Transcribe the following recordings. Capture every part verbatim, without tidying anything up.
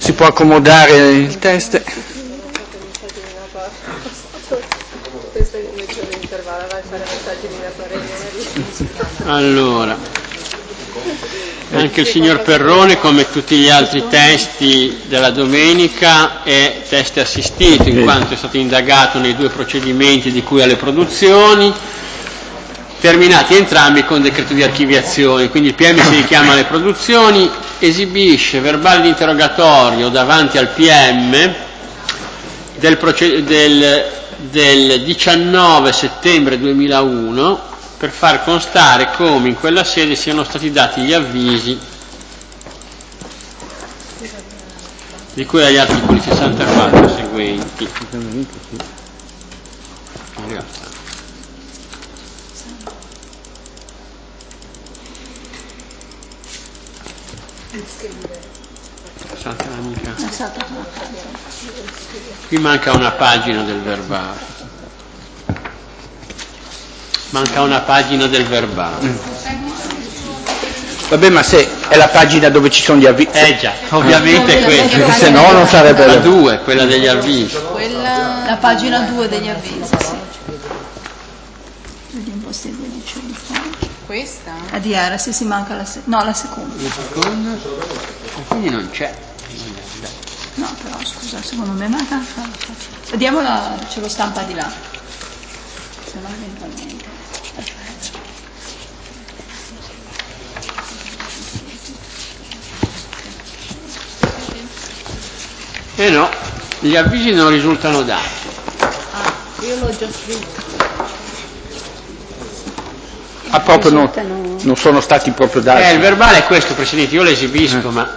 Si può accomodare il test. Allora, anche il signor Perrone, come tutti gli altri testi della domenica, è test assistito, in quanto è stato indagato nei due procedimenti di cui alle produzioni, terminati entrambi con decreto di archiviazione. Quindi il P M si richiama alle produzioni, esibisce verbale di interrogatorio davanti al P M del, proced- del, del diciannove settembre duemilauno per far constare come in quella sede siano stati dati gli avvisi di cui agli articoli sessantaquattro seguenti. Santa amica. Qui manca una pagina del verbale. Manca una pagina del verbale. Mm. Vabbè, ma se è la pagina dove ci sono gli avvisi. Eh già, ovviamente è questa. Se no non sarebbe la due, quella degli avvisi. Quella... La pagina due degli avvisi, sì. Vediamo un po' se questa? A D R, sì, si manca la se- no, la seconda. La seconda? E quindi non c'è. No, però scusa, secondo me manca. Vediamo, la... ce lo stampa di là. Se no eventualmente. Eh no, gli avvisi non risultano dati. Ah, io l'ho già scritto. Ah, proprio non, non sono stati proprio dati. Eh, il verbale è questo, Presidente, io lo esibisco, eh. ma...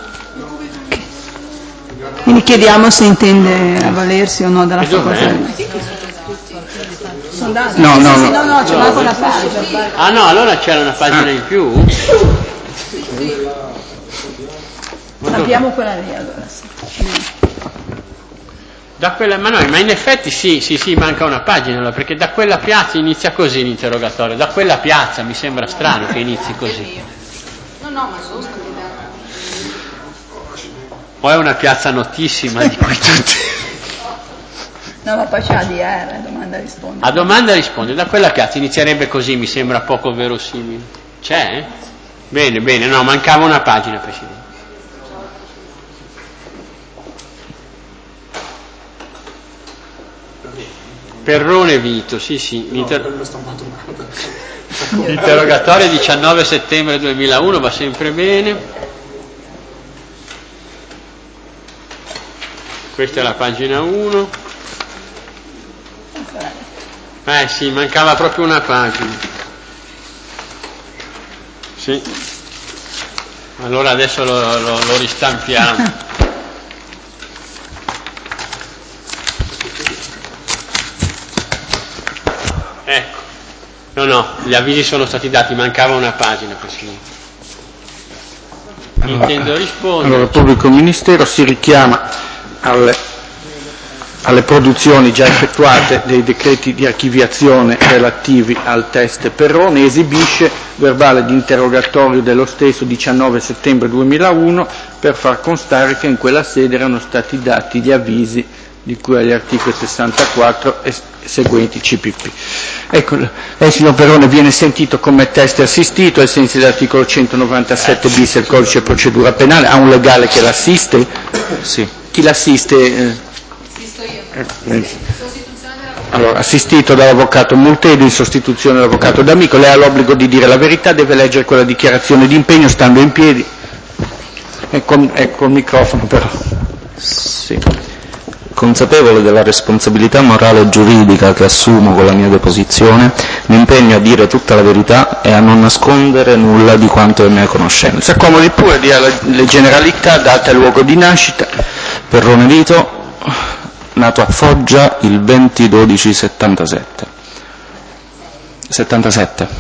Quindi chiediamo se intende avvalersi o no della facoltà. No, no, no, no, no, c'è manco una pagina. Ah no, allora c'era una pagina in più? Abbiamo quella lì allora, sì. Da quella, ma no, ma in effetti sì, sì, sì, manca una pagina, allora, perché da quella piazza inizia così l'interrogatorio, da quella piazza mi sembra strano che inizi così. No, no, ma sono stati dati. O è una piazza notissima di cui tutti... No, ma poi c'è A D R, domanda risponde. A domanda risponde, da quella piazza inizierebbe così, mi sembra poco verosimile. C'è? Bene, bene, no, mancava una pagina, Presidente. Perrone Vito, sì sì, l'inter... l'interrogatorio diciannove settembre duemilauno va sempre bene. Questa è la pagina uno. Eh sì, mancava proprio una pagina. Sì. Allora adesso lo, lo, lo ristampiamo. Ecco, no no, gli avvisi sono stati dati, mancava una pagina, Presidente. Allora, intendo rispondere. Allora il pubblico ministero si richiama alle, alle produzioni già effettuate dei decreti di archiviazione relativi al test Perrone, esibisce verbale di interrogatorio dello stesso diciannove settembre duemilauno per far constare che in quella sede erano stati dati gli avvisi di cui agli articoli sessantaquattro e seguenti C P P. Ecco, lei signor Perrone viene sentito come test assistito ai sensi dell'articolo centonovantasette bis del codice procedura penale, ha un legale che l'assiste? Sì. Chi l'assiste? Assisto io. Allora, assistito dall'avvocato Multedo in sostituzione dell'avvocato D'Amico, lei ha l'obbligo di dire la verità, deve leggere quella dichiarazione di impegno stando in piedi. Ecco, ecco il microfono però. Sì. Consapevole della responsabilità morale e giuridica che assumo con la mia deposizione, mi impegno a dire tutta la verità e a non nascondere nulla di quanto è mia conoscenza. Si accomodi pure, dia le generalità, data e luogo di nascita. Perrone Vito, nato a Foggia il venti dodici settantasette. settantasette.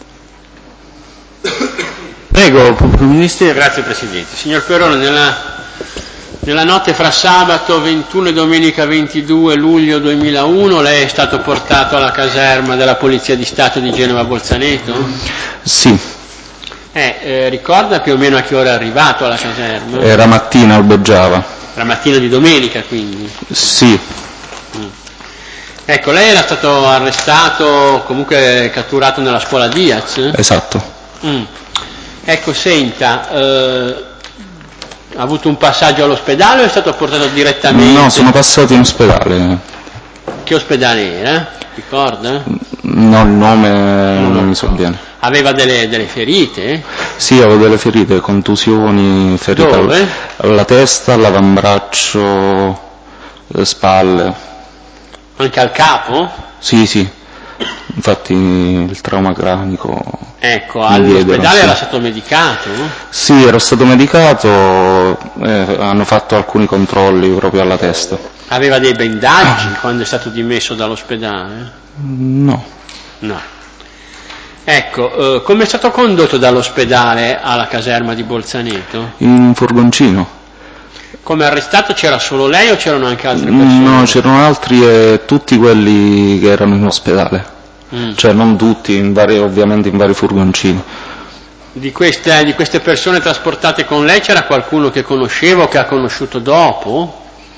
Prego, pubblico ministero. Grazie Presidente. Signor Perrone, nella... Nella notte fra sabato ventuno e domenica ventidue luglio duemilauno lei è stato portato alla caserma della Polizia di Stato di Genova Bolzaneto? Sì. Eh, eh, ricorda più o meno a che ora è arrivato alla caserma? Era mattina, albeggiava. La mattina di domenica, quindi? Sì. Mm. Ecco, lei era stato arrestato, comunque catturato nella scuola Diaz? Esatto. Mm. Ecco, senta, eh, ha avuto un passaggio all'ospedale o è stato portato direttamente? No, sono passato in ospedale. Che ospedale era? Ricorda? No, il nome non, non mi so sovviene. Aveva delle, delle ferite? Sì, avevo delle ferite, contusioni, ferite Dove? alla testa, all'avambraccio, le spalle. Anche al capo? Sì, sì, infatti il trauma cranico. Ecco, all'ospedale sì. Era stato medicato? Sì, ero stato medicato, eh, hanno fatto alcuni controlli proprio alla testa. Aveva dei bandaggi quando è stato dimesso dall'ospedale? No. No. Ecco, eh, come è stato condotto dall'ospedale alla caserma di Bolzaneto? In un furgoncino. Come arrestato c'era solo lei o c'erano anche altre persone? No, c'erano altri e tutti quelli che erano in ospedale. Mm. Cioè non tutti, in vari, ovviamente in vari furgoncini. Di queste, di queste persone trasportate con lei c'era qualcuno che conosceva o che ha conosciuto dopo?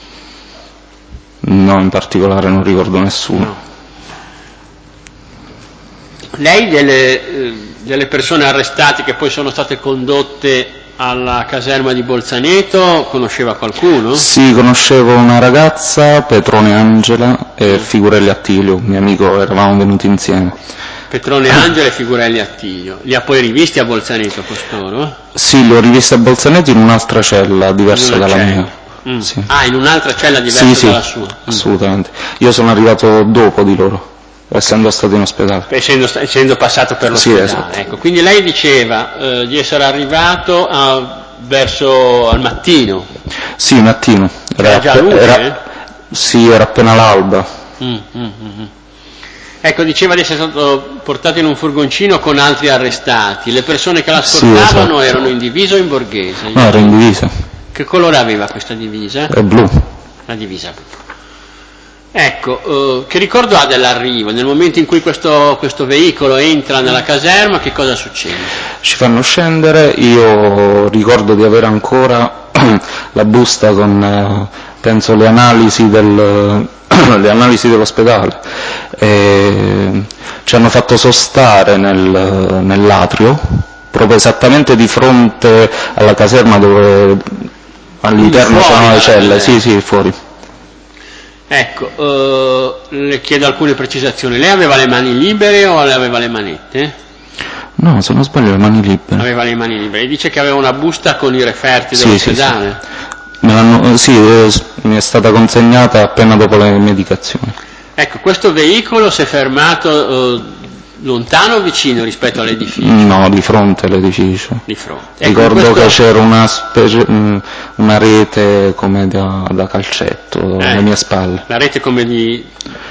No, in particolare non ricordo nessuno. No. Lei delle, eh, delle persone arrestate che poi sono state condotte alla caserma di Bolzaneto conosceva qualcuno? Sì, conoscevo una ragazza, Petrone Angela e Figurelli Attilio, un mio amico, eravamo venuti insieme. Petrone Angela e Figurelli Attilio. Li ha poi rivisti a Bolzaneto costoro? Sì, li ho rivisti a Bolzaneto in un'altra cella diversa dalla cella. mia. Mm. Sì. Ah, in un'altra cella diversa sì, sì, dalla sua? Assolutamente. Io sono arrivato dopo di loro, essendo stato in ospedale. Essendo, essendo passato per l'ospedale. Sì, esatto. Ecco, quindi lei diceva eh, di essere arrivato a, verso al mattino. Sì, mattino. Era, era già luce? Era, sì, era appena l'alba. Mm, mm, mm. Ecco, diceva di essere stato portato in un furgoncino con altri arrestati. Le persone che la scortavano sì, esatto. Erano in divisa o in borghese? No, era in divisa. Che colore aveva questa divisa? È blu. La divisa blu. Ecco, eh, che ricordo ha dell'arrivo? Nel momento in cui questo, questo veicolo entra nella caserma, che cosa succede? Ci fanno scendere, io ricordo di avere ancora la busta con, eh, penso, le analisi, del, le analisi dell'ospedale. E ci hanno fatto sostare nel, nell'atrio, proprio esattamente di fronte alla caserma dove all'interno c'erano le celle, sì, sì, fuori. Ecco, eh, le chiedo alcune precisazioni. Lei aveva le mani libere o aveva le manette? No, se non sbaglio le mani libere. Aveva le mani libere. Dice che aveva una busta con i referti dell'ospedale? Sì, sì. Me l'hanno, sì, eh, mi è stata consegnata appena dopo le medicazioni. Ecco, questo veicolo si è fermato eh, lontano o vicino rispetto all'edificio? No, di fronte all'edificio. Di fronte. Ecco, ricordo questo... che c'era una, specie, una rete come da, da calcetto eh, alle mie spalle. La rete come di...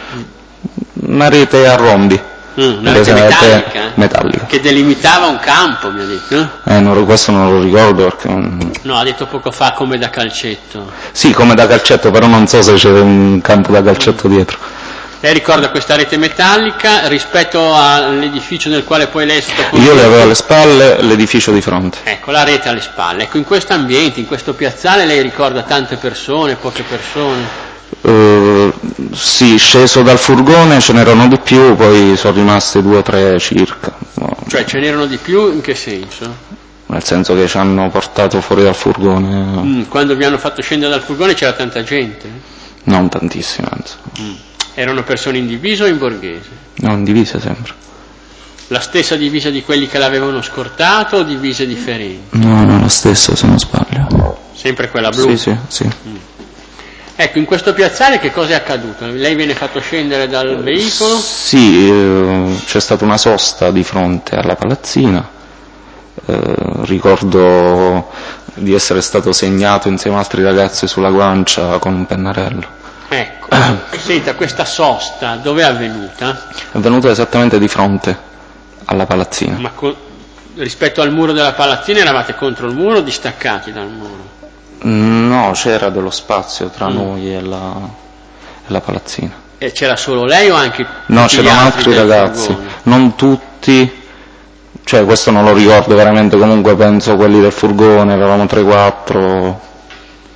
Una rete a rombi. Mm, una rete metallica, rete metallica. Che delimitava un campo, mi ha detto. Eh, non, questo non lo ricordo perché... Non... No, ha detto poco fa come da calcetto. Sì, come da calcetto, però non so se c'era un campo da calcetto mm. dietro. Lei ricorda questa rete metallica rispetto all'edificio nel quale poi lei è stato condotto? Io le avevo alle spalle, l'edificio di fronte. Ecco, la rete alle spalle. Ecco, in questo ambiente, in questo piazzale, lei ricorda tante persone, poche persone? Uh, sì, sceso dal furgone ce n'erano di più, poi sono rimaste due o tre circa. No. Cioè ce n'erano di più in che senso? Nel senso che ci hanno portato fuori dal furgone. Mm, quando vi hanno fatto scendere dal furgone c'era tanta gente? Non tantissima, anzi. Mm. Erano persone in divisa o in borghese? No, in divisa sempre. La stessa divisa di quelli che l'avevano scortato o divise differenti? No, no, la stessa se non sbaglio. Sempre quella blu? Sì, sì, sì. Mm. Ecco, in questo piazzale che cosa è accaduto? Lei viene fatto scendere dal veicolo? Sì, eh, c'è stata una sosta di fronte alla palazzina, eh, ricordo di essere stato segnato insieme a altri ragazzi sulla guancia con un pennarello. Ecco, senta, questa sosta dove è avvenuta? È avvenuta esattamente di fronte alla palazzina. Ma co- rispetto al muro della palazzina eravate contro il muro o distaccati dal muro? No, c'era dello spazio tra mm. noi e la, e la palazzina. E c'era solo lei o anche tutti No, c'erano altri, altri ragazzi, furgone? Non tutti, cioè questo non lo ricordo veramente, comunque penso quelli del furgone, eravamo tre quattro,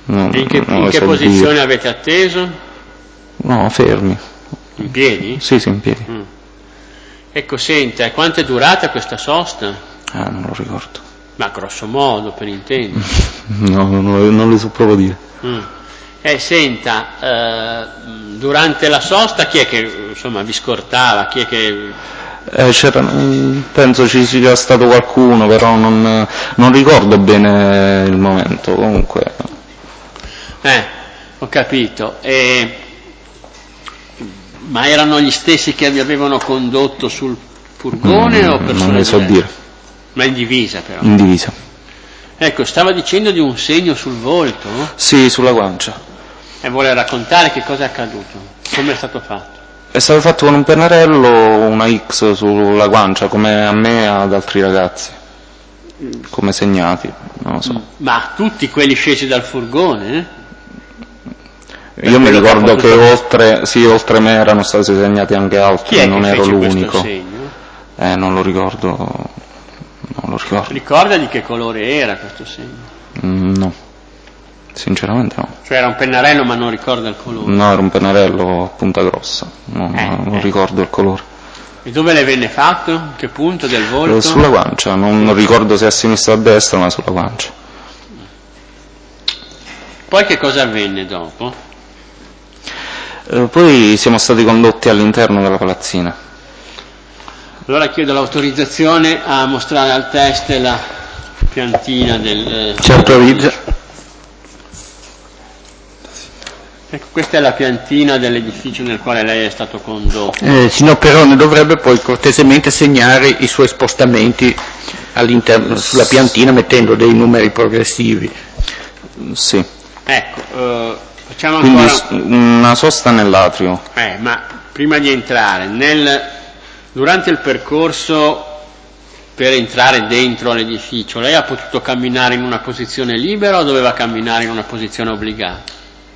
non, e in che, non in che so posizione dire. avete atteso? No, fermi. In piedi? Sì, sì, in piedi. Mm. Ecco, senta, e quanto è durata questa sosta? Ah, non lo ricordo. Ma grosso modo, per intendere. No, non, non le so proprio dire. Mm. Eh, senta, eh, durante la sosta chi è che insomma vi scortava? Chi è che... Eh, c'era, penso ci sia stato qualcuno, però non, non ricordo bene il momento, comunque. Eh, ho capito. E... ma erano gli stessi che vi avevano condotto sul furgone Mm, o persone non le so diverse? dire. Ma in divisa però. In divisa. Ecco, stava dicendo di un segno sul volto? Sì, sulla guancia. E vuole raccontare che cosa è accaduto? Come è stato fatto? È stato fatto con un pennarello una X sulla guancia, come a me e ad altri ragazzi, come segnati, non lo so. Ma tutti quelli scesi dal furgone? Eh? Io mi ricordo che, che oltre, sì, oltre me erano stati segnati anche altri, Chi è non che ero fece l'unico. questo segno? Eh, non lo ricordo, non lo ricordo. Ricorda di che colore era questo segno? Mm, no, sinceramente no. Cioè era un pennarello ma non ricorda il colore? No, era un pennarello a punta grossa, non, eh, non eh. ricordo il colore. E dove le venne fatto? In che punto del volto? Sulla guancia, non, non ricordo se a sinistra o a destra, ma sulla guancia. Poi che cosa avvenne dopo? Eh, poi siamo stati condotti all'interno della palazzina. Allora chiedo l'autorizzazione a mostrare al test la piantina del... Ci autorizza. Ecco, questa è la piantina dell'edificio nel quale lei è stato condotto. Eh, signor Perrone, dovrebbe poi cortesemente segnare i suoi spostamenti all'interno, sulla piantina mettendo dei numeri progressivi. Sì. Ecco, eh, facciamo Quindi ancora... una sosta nell'atrio. Eh, ma prima di entrare, nel... durante il percorso per entrare dentro l'edificio, lei ha potuto camminare in una posizione libera o doveva camminare in una posizione obbligata?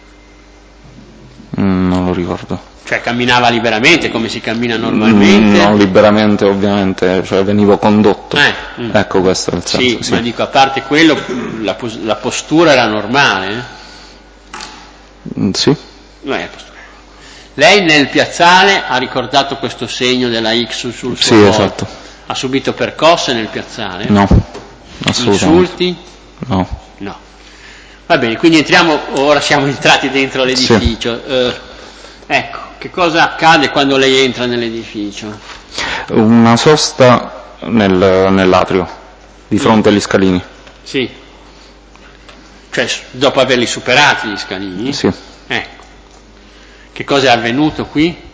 Mm, non lo ricordo. Cioè camminava liberamente come si cammina normalmente? Mm, non liberamente ovviamente, cioè venivo condotto. Eh, mm. Ecco, questo è il senso. Sì, sì, ma dico, a parte quello, la, pos- la postura era normale? Eh? Mm, sì. Non è la postura. Lei nel piazzale ha ricordato questo segno della X sul suo Sì, volto? esatto. Ha subito percosse nel piazzale? No, assolutamente. Insulti? No. No. Va bene, quindi entriamo, ora siamo entrati dentro l'edificio. Sì. Eh, ecco, che cosa accade quando lei entra nell'edificio? Una sosta nel, nell'atrio, di fronte agli scalini. Sì. Cioè, dopo averli superati gli scalini? Sì. Ecco. Che cosa è avvenuto qui?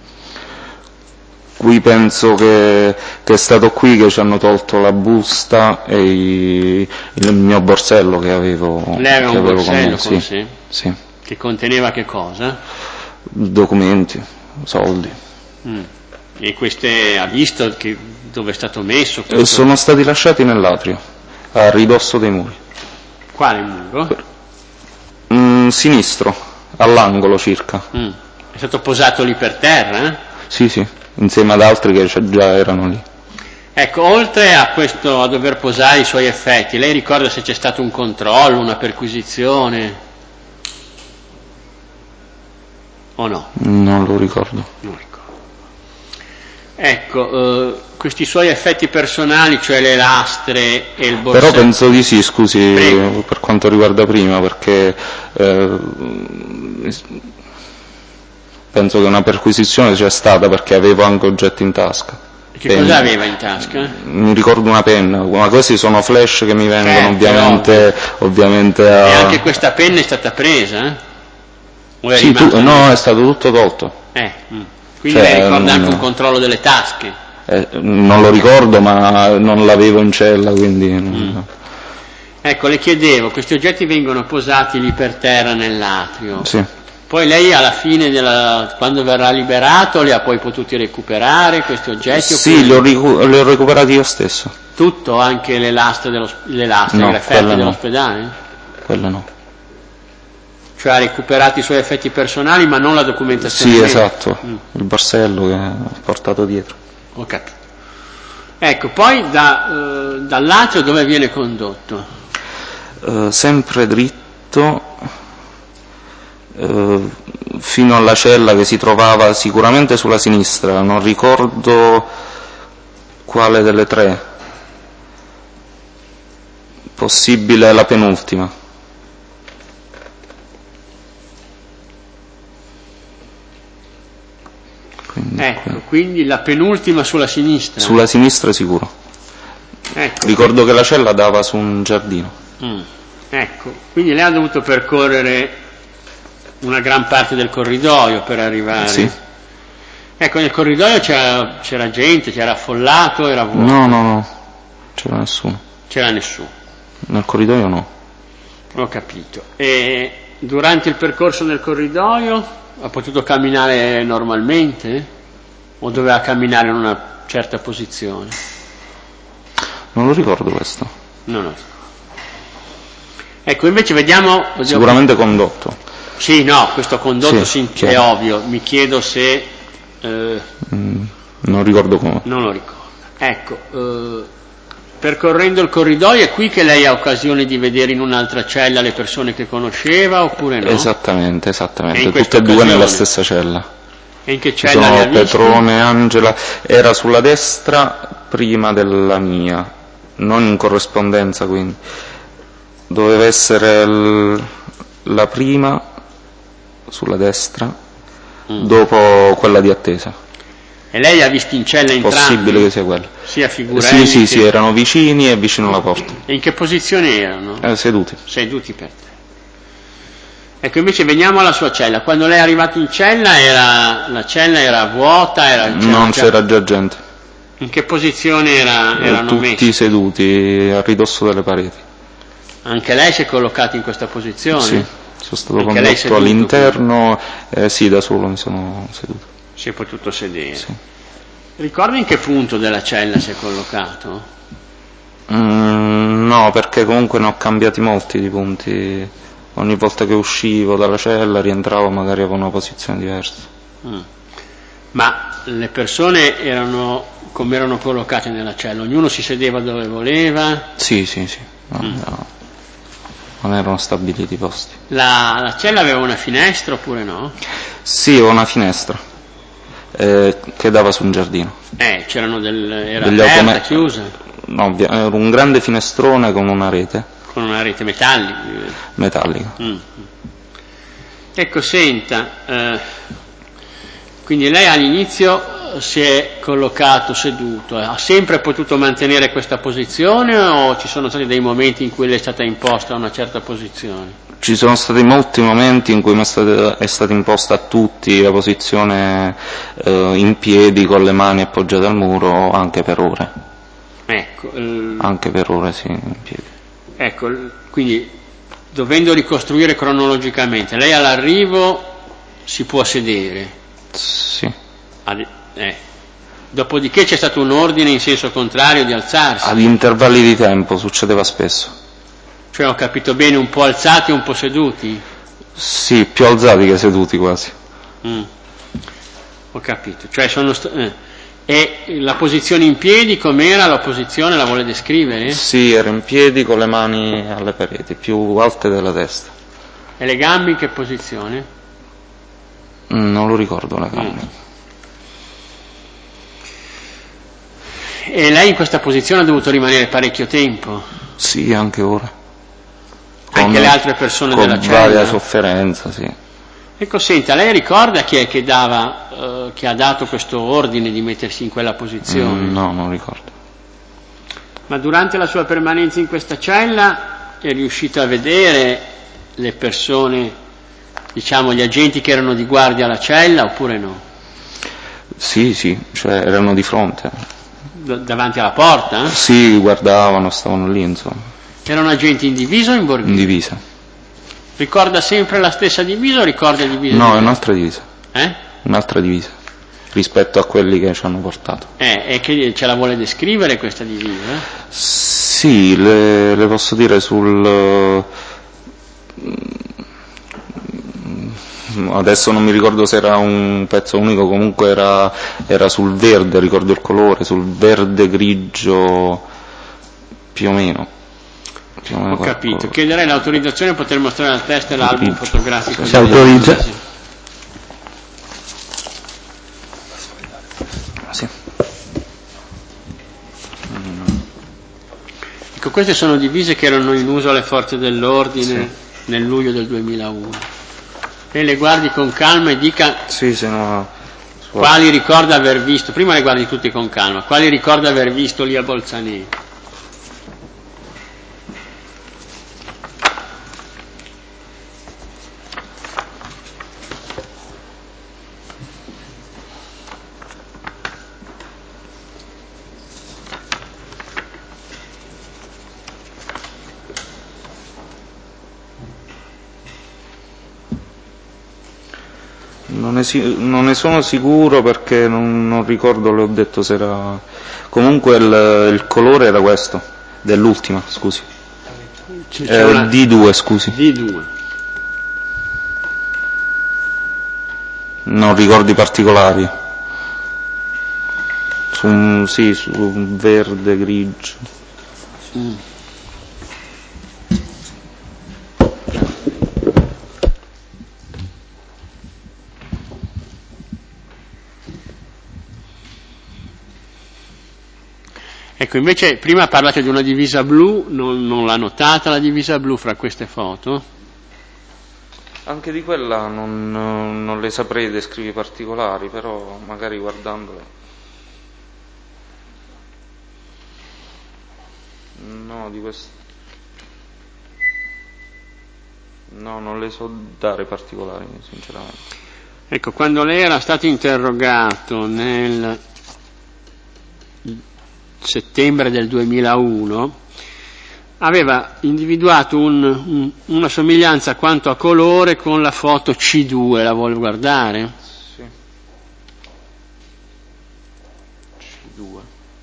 Qui penso che, che è stato qui che ci hanno tolto la busta e i, il mio borsello che avevo. Lei aveva che un avevo borsello con, con sì, sé? Sì. Che conteneva che cosa? Documenti, soldi. Mm. E queste ha visto che, dove è stato messo? Questo? Questo... Sono stati lasciati nell'atrio, a ridosso dei muri. Quale muro? Mm, sinistro, all'angolo circa. Mm. È stato posato lì per terra? Eh? Sì, sì, insieme ad altri che già erano lì. Ecco, oltre a questo, a dover posare i suoi effetti, lei ricorda se c'è stato un controllo, una perquisizione? O no? Non lo ricordo. Non ricordo. Ecco, eh, questi suoi effetti personali, cioè le lastre e il borsello... Però penso di sì, scusi, Prego. Per quanto riguarda prima, perché eh, penso che una perquisizione c'è stata perché avevo anche oggetti in tasca. Che penna. Cosa aveva in tasca? Mi ricordo una penna, ma questi sono flash che mi vengono certo, ovviamente, ovviamente a... E anche questa penna è stata presa? Eh? O è sì, tu, no, lì? È stato tutto tolto. Eh, mm. Quindi cioè, lei ricorda non, anche un controllo delle tasche? Eh, non lo ricordo, ma non l'avevo in cella, quindi... Mm. Ecco, le chiedevo, questi oggetti vengono posati lì per terra nell'atrio. Sì. Poi lei alla fine, della, quando verrà liberato, li ha poi potuti recuperare questi oggetti? Sì, li ho, ricu- li ho recuperati io stesso. Tutto? Anche le lastre, dello, le lastre no, i referti no. dell'ospedale? Quella no. Cioè ha recuperato i suoi effetti personali ma non la documentazione? Sì, medica. esatto, mm. il borsello che ho portato dietro. Ho capito. Ecco, poi da, eh, dall'atrio dove viene condotto? Uh, sempre dritto detto, eh, fino alla cella che si trovava sicuramente sulla sinistra, non ricordo quale delle tre, possibile la penultima. Quindi, ecco, quindi la penultima sulla sinistra. Sulla sinistra sicuro. Ecco, ricordo quindi... che la cella dava su un giardino. Mm. Ecco, quindi lei ha dovuto percorrere una gran parte del corridoio per arrivare. Sì. Ecco, nel corridoio c'era, c'era gente, c'era affollato, era vuoto. No, no, no, c'era nessuno. C'era nessuno. Nel corridoio no. Ho capito. E durante il percorso nel corridoio ha potuto camminare normalmente? O doveva camminare in una certa posizione? Non lo ricordo questo. No, no. Ecco, invece vediamo... Sicuramente condotto. Sì, no, questo condotto sì, sì, è ovvio. Mi chiedo se... Eh, mm, non ricordo come. Non lo ricordo. Ecco, eh, percorrendo il corridoio è qui che lei ha occasione di vedere in un'altra cella le persone che conosceva oppure no? Esattamente, esattamente, tutte e occasione? due nella stessa cella. E in che cella sono le ha visti? Petrone, Angela, era sulla destra prima della mia, non in corrispondenza quindi. Doveva essere l- la prima sulla destra, mm. dopo quella di attesa. E lei ha visto in cella entrambi? Possibile che sia quella. Sia Figurelli Sì, sì, che... sì, erano vicini e vicino alla porta. E in che posizione erano? Eh, seduti. Seduti per te. Ecco, invece veniamo alla sua cella. Quando lei è arrivato in cella, era, la cella era vuota? Era, c'era non già... c'era già gente. In che posizione era, erano Tutti messi? Tutti seduti, a ridosso delle pareti. Anche lei si è collocata in questa posizione? Sì, sono stato Anche condotto all'interno, eh, sì, da solo mi sono seduto. Si è potuto sedere? Sì. Ricorda in che punto della cella si è collocato? Mm, no, perché comunque ne ho cambiati molti di punti. Ogni volta che uscivo dalla cella, rientravo, magari avevo una posizione diversa. Mm. Ma le persone erano come erano collocate nella cella? Ognuno si sedeva dove voleva? Sì, sì, sì. No, mm. no. Non erano stabiliti i posti. La, la cella aveva una finestra oppure no? Sì, aveva una finestra eh, che dava su un giardino. Eh, c'erano del, era Degli aperta, automa- chiusa? No, era un grande finestrone con una rete. Con una rete metallica? Metallica. Mm. Ecco, senta, eh, quindi lei all'inizio si è collocato seduto, ha sempre potuto mantenere questa posizione o ci sono stati dei momenti in cui le è stata imposta una certa posizione? Ci sono stati molti momenti in cui mi è stata, è stata imposta a tutti la posizione eh, in piedi con le mani appoggiate al muro anche per ore. Ecco, il... Anche per ore sì, in piedi. Ecco, quindi dovendo ricostruire cronologicamente, lei all'arrivo si può sedere? Sì. Ad... Eh. Dopodiché c'è stato un ordine in senso contrario di alzarsi? Ad intervalli di tempo, succedeva spesso. Cioè ho capito bene, un po' alzati e un po' seduti? Sì, più alzati che seduti quasi. Mm. Ho capito, cioè sono st- eh. E la posizione in piedi com'era? La posizione la vuole descrivere? Sì, era in piedi con le mani alle pareti, più alte della testa. E le gambe in che posizione? Mm, non lo ricordo le gambe. Mm. E lei in questa posizione ha dovuto rimanere parecchio tempo? Sì, anche ora. Con, anche le altre persone della cella? Con varia sofferenza, sì. Ecco, senta, lei ricorda chi è che dava, eh, che ha dato questo ordine di mettersi in quella posizione? Mm, no, non ricordo. Ma durante la sua permanenza in questa cella è riuscito a vedere le persone, diciamo gli agenti che erano di guardia alla cella oppure no? Sì, sì, cioè erano di fronte. D- davanti alla porta? Eh? Sì, guardavano, stavano lì, insomma. Erano agenti in divisa o in borghese? In divisa. Ricorda sempre la stessa divisa o ricorda divisa? No, è un'altra divisa. Eh? Un'altra divisa rispetto a quelli che ci hanno portato. Eh, e che ce la vuole descrivere questa divisa? Sì, le, le posso dire sul... Adesso non mi ricordo se era un pezzo unico, comunque era, era sul verde, ricordo il colore, sul verde grigio più o meno. Ho capito, chiederei l'autorizzazione a poter mostrare la testa e l'album fotografico. Si autorizza. Sì. Ecco, queste sono divise che erano in uso alle forze dell'ordine sì. nel luglio del duemilauno. E le guardi con calma e dica sì, se no, quali ricorda aver visto, prima le guardi tutti con calma, quali ricorda aver visto lì a Bolzaneto. Non ne, non ne sono sicuro perché non, non ricordo, le ho detto se era... Comunque il, il colore era questo, dell'ultima, scusi. Eh, una... D due, scusi. D due. Non ricordi particolari. Su un, sì, su un verde grigio. Mm. Ecco, invece prima parlate di una divisa blu, non, non l'ha notata la divisa blu fra queste foto? Anche di quella non, non le saprei descrivere particolari, però magari guardandole. No, di questo. No, non le so dare particolari, sinceramente. Ecco, quando lei era stato interrogato nel settembre del duemilauno, aveva individuato un, un, una somiglianza quanto a colore con la foto C due, la vuole guardare? Sì. C due.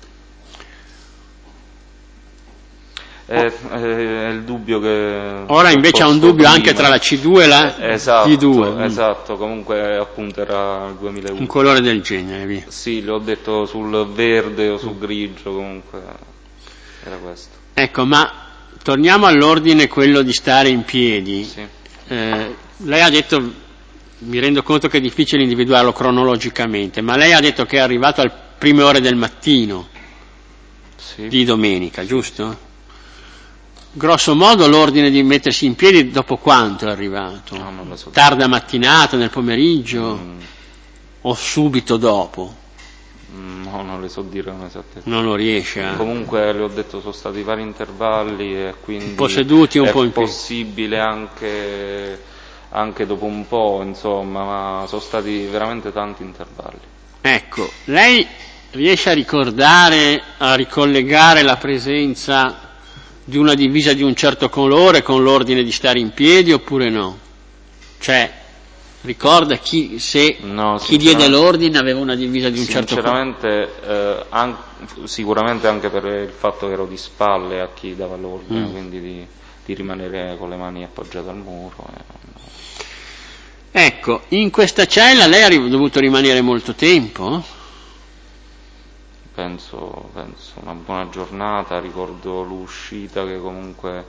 È, è il dubbio che... Ora invece ha un dubbio prima. Anche tra la C due e la esatto, D due. Esatto, comunque appunto era il duemilauno. Un colore del genere, via. Sì, l'ho detto sul verde o sul grigio, comunque era questo. Ecco, ma torniamo all'ordine quello di stare in piedi. Sì. Eh, lei ha detto, mi rendo conto che è difficile individuarlo cronologicamente, ma lei ha detto che è arrivato alle prime ore del mattino sì. di domenica, giusto? Grosso modo l'ordine di mettersi in piedi dopo quanto è arrivato? No, non lo so. Tarda mattinata, nel pomeriggio mm. o subito dopo? No, non le so dire con esattezza. Non lo riesce a... Comunque le ho detto sono stati vari intervalli e quindi un po' seduti un è po' in piedi. Possibile anche, anche dopo un po', insomma, ma sono stati veramente tanti intervalli. Ecco, lei riesce a ricordare, a ricollegare la presenza di una divisa di un certo colore con l'ordine di stare in piedi oppure no? Cioè, ricorda chi, se no, chi diede l'ordine aveva una divisa di un certo colore? Sinceramente, eh, an- sicuramente anche per il fatto che ero di spalle a chi dava l'ordine, mm. quindi di, di rimanere con le mani appoggiate al muro. Eh. Ecco, in questa cella lei ha dovuto rimanere molto tempo? Penso, penso una buona giornata, ricordo l'uscita che comunque,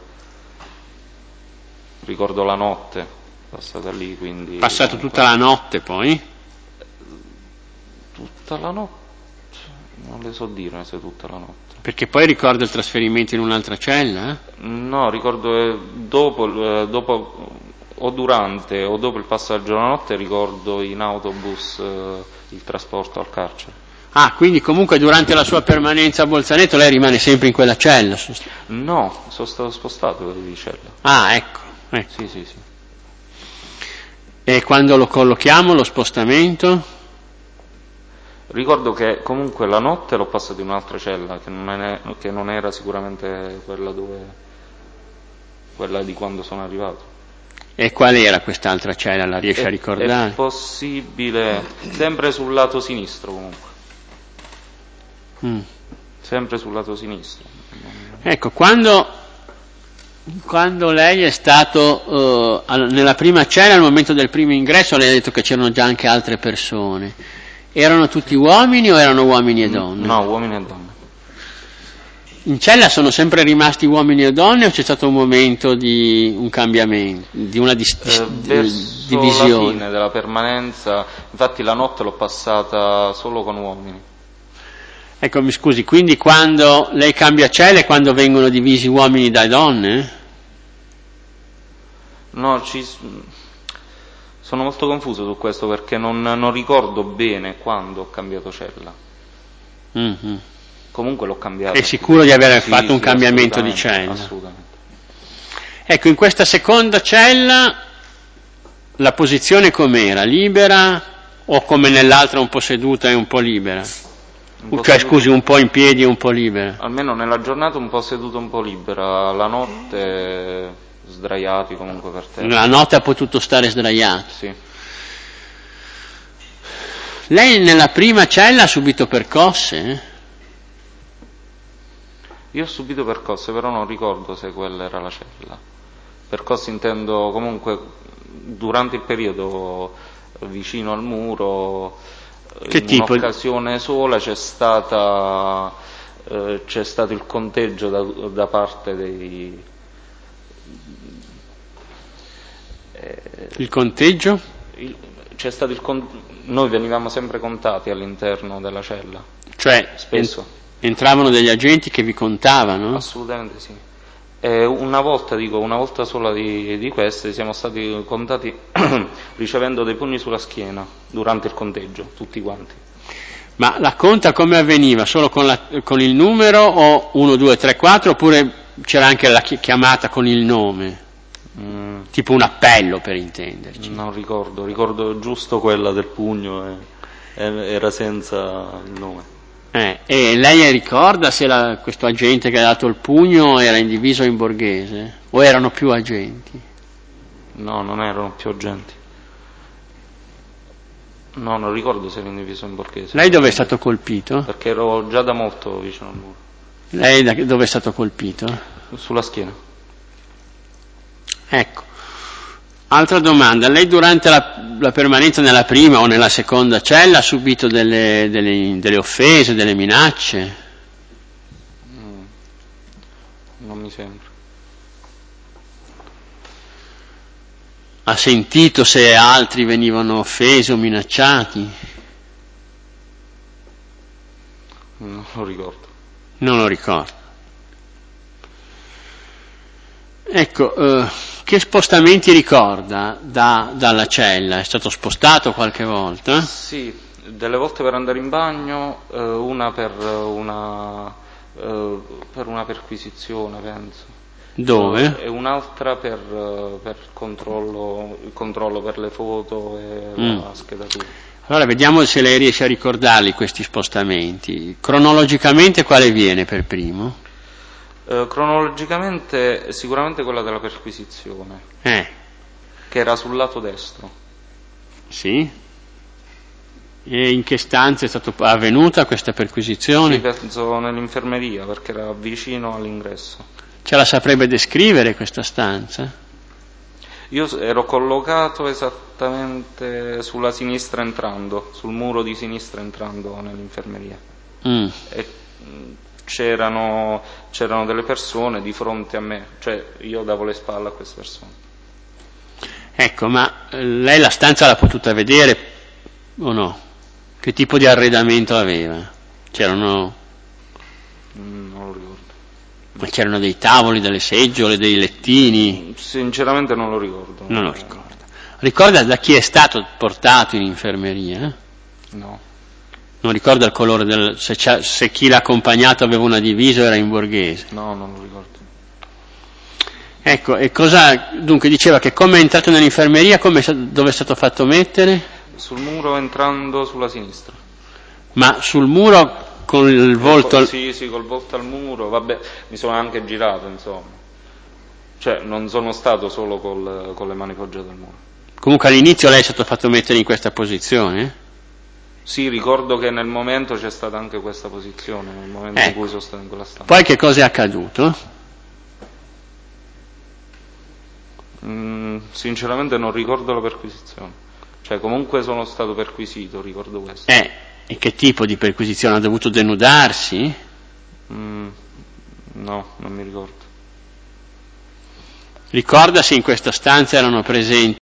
ricordo la notte passata lì, quindi... Passato comunque, tutta la notte poi? Tutta la notte? Non le so dire se tutta la notte. Perché poi ricordo il trasferimento in un'altra cella? Eh? No, ricordo eh, dopo, eh, dopo o durante o dopo il passaggio alla notte ricordo in autobus eh, il trasporto al carcere. Ah, quindi comunque durante la sua permanenza a Bolzaneto lei rimane sempre in quella cella? No, sono stato spostato di cella. Ah, ecco, ecco. Sì, sì, sì. E quando lo collochiamo, lo spostamento? Ricordo che comunque la notte l'ho passato in un'altra cella, che non, è, che non era sicuramente quella dove, quella di quando sono arrivato. E qual era quest'altra cella? La riesce è, a ricordare? È possibile, sempre sul lato sinistro comunque. Mm. Sempre sul lato sinistro. Ecco, quando, quando lei è stato uh, nella prima cella, al momento del primo ingresso, lei ha detto che c'erano già anche altre persone. Erano tutti uomini o erano uomini e donne? No, uomini e donne. In cella sono sempre rimasti uomini e donne o c'è stato un momento di un cambiamento, di una dis- eh, verso divisione? La fine della permanenza, infatti la notte l'ho passata solo con uomini. Ecco, mi scusi, quindi quando lei cambia cella è quando vengono divisi uomini da donne? No, ci, sono molto confuso su questo perché non, non ricordo bene quando ho cambiato cella. Mm-hmm. Comunque l'ho cambiato. È sicuro di aver sì, fatto sì, un cambiamento di assolutamente, cella? Assolutamente. Ecco, in questa seconda cella la posizione com'era? Libera o come nell'altra un po' seduta e un po' libera? Un po' Cioè, seduto, scusi, un po' in piedi e un po' libera? Almeno nella giornata un po' seduto, un po' libera, la notte sdraiati comunque per terra. La notte ha potuto stare sdraiato? Sì. Lei nella prima cella ha subito percosse? Eh? Io ho subito percosse, però non ricordo se quella era la cella. Percosse intendo comunque durante il periodo vicino al muro, che in tipo? un'occasione sola c'è stata eh, c'è stato il conteggio da, da parte dei eh, il conteggio? Il, c'è stato il con, noi venivamo sempre contati all'interno della cella. Cioè spesso entravano degli agenti che vi contavano? Assolutamente sì. E una volta, dico, una volta sola di, di queste siamo stati contati ricevendo dei pugni sulla schiena durante il conteggio, tutti quanti. Ma la conta come avveniva? Solo con, la, con il numero o uno, due, tre, quattro oppure c'era anche la chiamata con il nome? Mm. Tipo un appello per intenderci. Non ricordo, ricordo giusto quella del pugno e, e era senza il nome. Eh, e lei ricorda se la, questo agente che ha dato il pugno era in diviso o in borghese? O erano più agenti? No, non erano più agenti. No, non ricordo se era in diviso o in borghese. Lei dove è stato colpito? Perché ero già da molto vicino al muro. Lei da, dove è stato colpito? Sulla schiena. Ecco. Altra domanda, lei durante la, la permanenza nella prima o nella seconda cella ha subito delle, delle, delle offese, delle minacce? Mm. Non mi sembra. Ha sentito se altri venivano offesi o minacciati? Non lo ricordo. Non lo ricordo. Ecco, eh, che spostamenti ricorda da, dalla cella? È stato spostato qualche volta? Sì, delle volte per andare in bagno, eh, una per una, eh, per una perquisizione, penso. Dove? E un'altra per, per controllo, il controllo per le foto e mm. la schedatura. Allora vediamo se lei riesce a ricordarli questi spostamenti. Cronologicamente quale viene per primo? Eh, cronologicamente sicuramente quella della perquisizione, eh. che era sul lato destro. Sì? E in che stanza è stata avvenuta questa perquisizione? Sì, penso nell'infermeria, perché era vicino all'ingresso. Ce la saprebbe descrivere questa stanza? Io ero collocato esattamente sulla sinistra entrando, sul muro di sinistra entrando nell'infermeria. Mm. E c'erano, c'erano delle persone di fronte a me, cioè io davo le spalle a queste persone. Ecco, ma lei la stanza l'ha potuta vedere o no? Che tipo di arredamento aveva? C'erano... Mm, non lo ricordo. Ma c'erano dei tavoli, delle seggiole, dei lettini? Sinceramente non lo ricordo. Non lo ricordo. Ricorda da chi è stato portato in infermeria? No. Non ricorda il colore del... se, se chi l'ha accompagnato aveva una divisa o era in borghese? No, non lo ricordo. Ecco, e cosa... Dunque diceva che come è entrato nell'infermeria, come, dove è stato fatto mettere? Sul muro entrando sulla sinistra. Ma sul muro... con il volto al... Sì, sì, col volto al muro, vabbè, mi sono anche girato, insomma. Cioè, non sono stato solo col, con le mani poggiate al muro. Comunque all'inizio lei è stato fatto mettere in questa posizione? Sì, ricordo che nel momento c'è stata anche questa posizione, nel momento ecco. in cui sono stato in quella stanza. Poi che cosa è accaduto? Mm, sinceramente non ricordo la perquisizione. Cioè, comunque sono stato perquisito, ricordo questo. Eh, e che tipo di perquisizione? Ha dovuto denudarsi? Mm, No, non mi ricordo. Ricorda se in questa stanza erano presenti